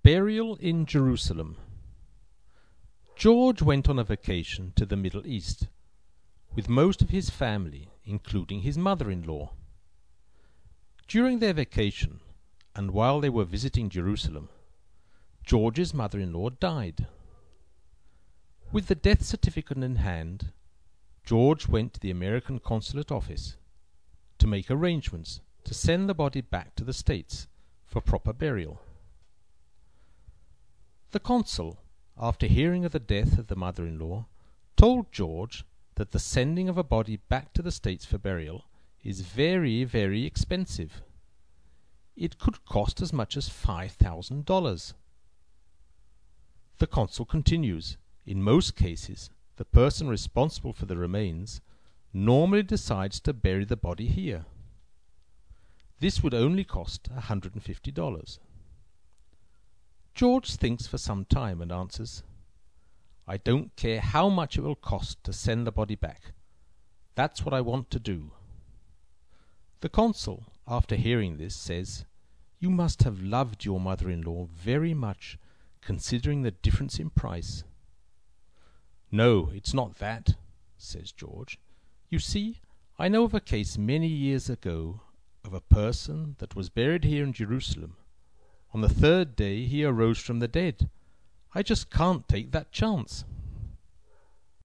Burial in Jerusalem. George went on a vacation to the Middle East with most of his family, including his mother-in-law. During their vacation, and while they were visiting Jerusalem, George's mother-in-law died. With the death certificate in hand, George went to the American consulate office to make arrangements to send the body back to the States for proper burial. The consul, after hearing of the death of the mother-in-law, told George that the sending of a body back to the States for burial is very, very expensive. It could cost as much as $5,000. The consul continues, in most cases, the person responsible for the remains normally decides to bury the body here. This would only cost $150. George thinks for some time and answers, "I don't care how much it will cost to send the body back. That's what I want to do." The consul, after hearing this, says, "You must have loved your mother-in-law very much, considering the difference in price." "No, it's not that," says George. "You see, I know of a case many years ago of a person that was buried here in Jerusalem. On the third day he arose from the dead. I just can't take that chance."